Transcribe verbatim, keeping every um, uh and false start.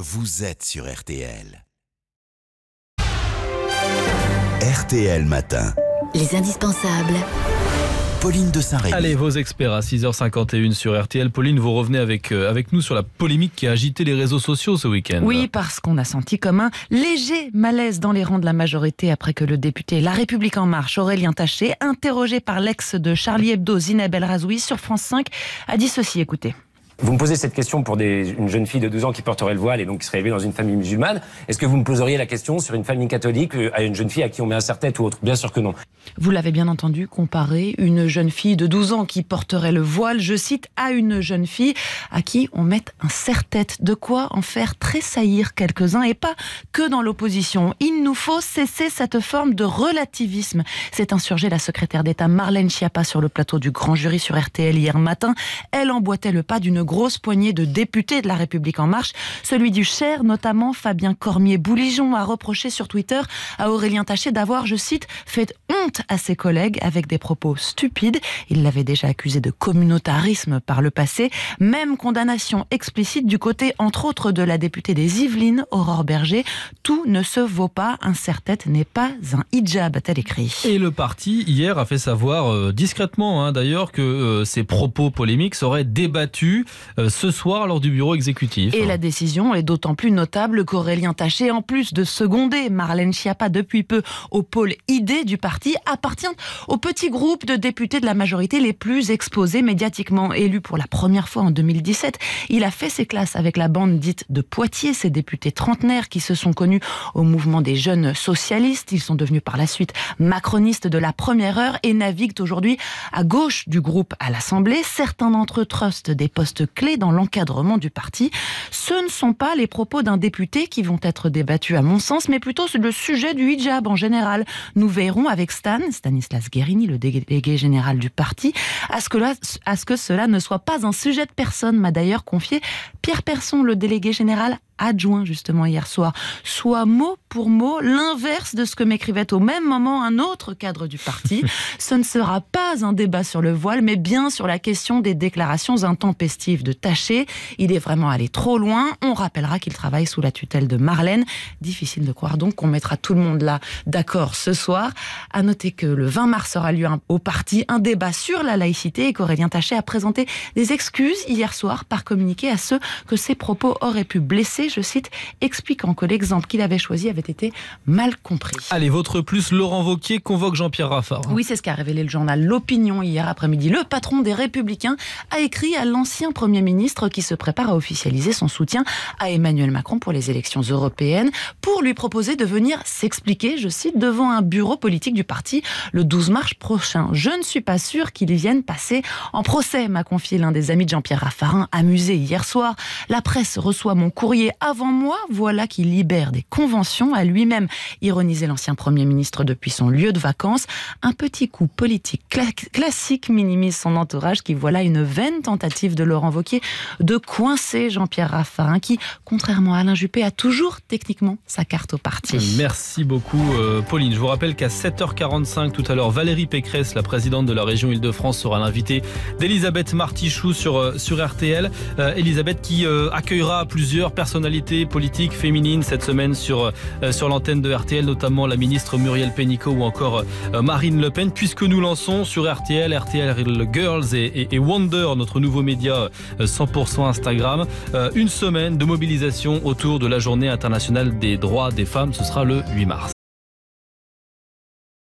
vous êtes sur R T L. R T L Matin. Les indispensables. Pauline de Saint-Rémy. Allez, vos experts à six heures cinquante et une sur R T L. Pauline, vous revenez avec, euh, avec nous sur la polémique qui a agité les réseaux sociaux ce week-end. Oui, parce qu'on a senti comme un léger malaise dans les rangs de la majorité après que le député La République En Marche, Aurélien Taché, interrogé par l'ex de Charlie Hebdo, Zineb El Razoui, sur France cinq, a dit ceci, écoutez. Vous me posez cette question pour des, une jeune fille de douze ans qui porterait le voile et donc qui serait élevée dans une famille musulmane. Est-ce que vous me poseriez la question sur une famille catholique à une jeune fille à qui on met un serre-tête ou autre? Bien sûr que non. Vous l'avez bien entendu, comparer une jeune fille de douze ans qui porterait le voile, je cite, à une jeune fille à qui on met un serre-tête. De quoi en faire tressaillir quelques-uns et pas que dans l'opposition. Il nous faut cesser cette forme de relativisme. C'est insurgé la secrétaire d'État Marlène Schiappa sur le plateau du Grand Jury sur R T L hier matin. Elle emboîtait le pas d'une grosse poignée de députés de La République En Marche. Celui du Cher, notamment Fabien Cormier-Bouligeon, a reproché sur Twitter à Aurélien Taché d'avoir, je cite, fait honte à ses collègues avec des propos stupides. Il l'avait déjà accusé de communautarisme par le passé. Même condamnation explicite du côté, entre autres, de la députée des Yvelines, Aurore Berger. Tout ne se vaut pas. Un serre-tête n'est pas un hijab, a-t-elle écrit. Et le parti, hier, a fait savoir euh, discrètement, hein, d'ailleurs, que euh, ces propos polémiques seraient débattus euh, ce soir lors du bureau exécutif. Et la décision est d'autant plus notable qu'Aurélien Taché, en plus de seconder Marlène Schiappa depuis peu au pôle idée du parti, appartient au petit groupe de députés de la majorité les plus exposés médiatiquement. Élu pour la première fois en deux mille dix-sept, il a fait ses classes avec la bande dite de Poitiers, ces députés trentenaires qui se sont connus au mouvement des jeunes socialistes. Ils sont devenus par la suite macronistes de la première heure et naviguent aujourd'hui à gauche du groupe à l'Assemblée. Certains d'entre eux trustent des postes clés dans l'encadrement du parti. Ce ne sont pas les propos d'un député qui vont être débattus à mon sens, mais plutôt le sujet du hijab en général. Nous veillerons avec Stan, Stanislas Guérini, le délégué général du parti, à ce que, là, à ce que cela ne soit pas un sujet de personne, m'a d'ailleurs confié Pierre Persson, le délégué général adjoint justement hier soir, soit mot pour mot l'inverse de ce que m'écrivait au même moment un autre cadre du parti. Ce ne sera pas un débat sur le voile, mais bien sur la question des déclarations intempestives de Taché. Il est vraiment allé trop loin. On rappellera qu'il travaille sous la tutelle de Marlène. Difficile de croire donc qu'on mettra tout le monde là d'accord ce soir. À noter que le vingt mars aura lieu au parti un débat sur la laïcité et qu'Aurélien Taché a présenté des excuses hier soir par communiqué à ceux que ses propos auraient pu blesser, je cite, expliquant que l'exemple qu'il avait choisi avait été mal compris. Allez, votre plus, Laurent Wauquiez convoque Jean-Pierre Raffarin. Oui, c'est ce qu'a révélé le journal L'Opinion hier après-midi. Le patron des Républicains a écrit à l'ancien Premier ministre qui se prépare à officialiser son soutien à Emmanuel Macron pour les élections européennes pour lui proposer de venir s'expliquer, je cite, devant un bureau politique du parti le douze mars prochain. Je ne suis pas sûr qu'il vienne passer en procès, m'a confié l'un des amis de Jean-Pierre Raffarin, amusé hier soir. La presse reçoit mon courrier avant moi, voilà qu'il libère des conventions, a lui-même ironisé l'ancien Premier ministre depuis son lieu de vacances. Un petit coup politique cla- classique minimise son entourage qui voilà une vaine tentative de Laurent Wauquiez de coincer Jean-Pierre Raffarin qui, contrairement à Alain Juppé, a toujours techniquement sa carte au parti. Merci beaucoup euh, Pauline. Je vous rappelle qu'à sept heures quarante-cinq tout à l'heure, Valérie Pécresse, la présidente de la région Île-de-France, sera l'invitée d'Elisabeth Martichoux sur, euh, sur R T L. Euh, Elisabeth qui euh, accueillera plusieurs personnalités politiques féminines cette semaine sur, euh, sur l'antenne de R T L, notamment la ministre Muriel Pénicaud ou encore euh, Marine Le Pen, puisque nous lançons sur R T L, R T L Girls et, et, et Wonder, notre nouveau média euh, cent pour cent Instagram, euh, une semaine de mobilisation autour de la journée internationale des droits des femmes. Ce sera le huit mars.